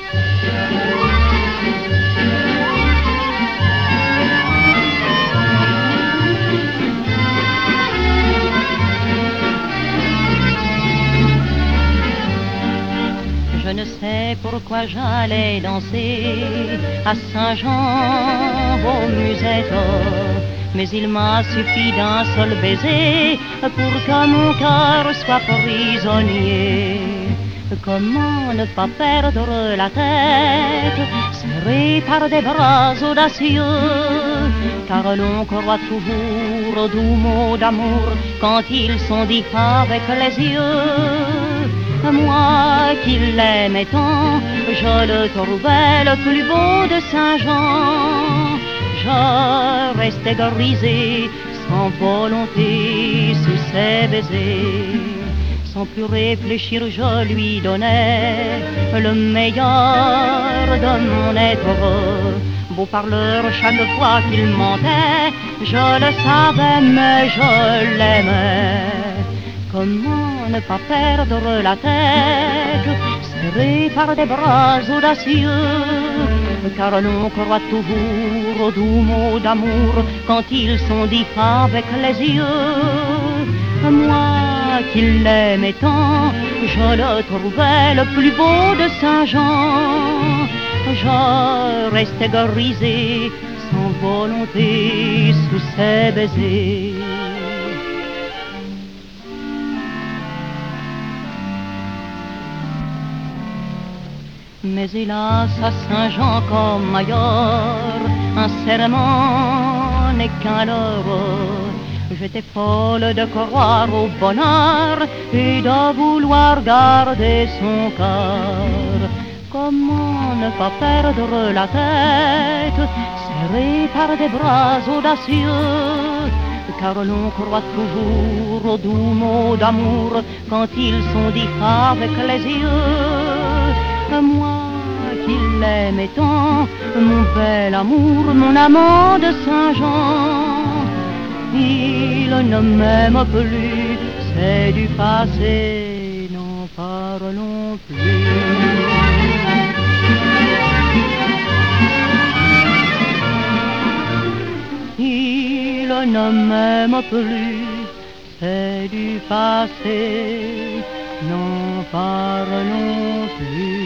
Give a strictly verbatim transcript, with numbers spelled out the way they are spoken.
Je ne sais pourquoi j'allais danser à Saint-Jean aux musettes, mais il m'a suffi d'un seul baiser pour que mon cœur soit prisonnier. Comment ne pas perdre la tête, serré par des bras audacieux, car l'on croit toujours aux doux mots d'amour quand ils sont dits avec les yeux. Moi qui l'aimais tant, je le trouvais le plus beau de Saint-Jean. Je restais grisé, sans volonté, sous ses baisers. Sans plus réfléchir, je lui donnais le meilleur de mon être. Beau parleur, chaque fois qu'il mentait, je le savais, mais je l'aimais. Comment ne pas perdre la tête, serré par des bras audacieux, car l'on croit toujours aux doux mots d'amour quand ils sont dits avec les yeux. Moi qui l'aimais tant, je le trouvais le plus beau de Saint-Jean. Je restais grisé, sans volonté, sous ses baisers. Mais hélas, à Saint-Jean comme ailleurs, un serment n'est qu'un leurre. J'étais folle de croire au bonheur et de vouloir garder son cœur. Comment ne pas perdre la tête, serré par des bras audacieux, car l'on croit toujours aux doux mots d'amour quand ils sont dits avec les yeux. Moi qui l'aimais tant, mon bel amour, mon amant de Saint-Jean, il ne m'aime plus, c'est du passé, n'en parlons plus. Il ne m'aime plus, c'est du passé, n'en parlons plus.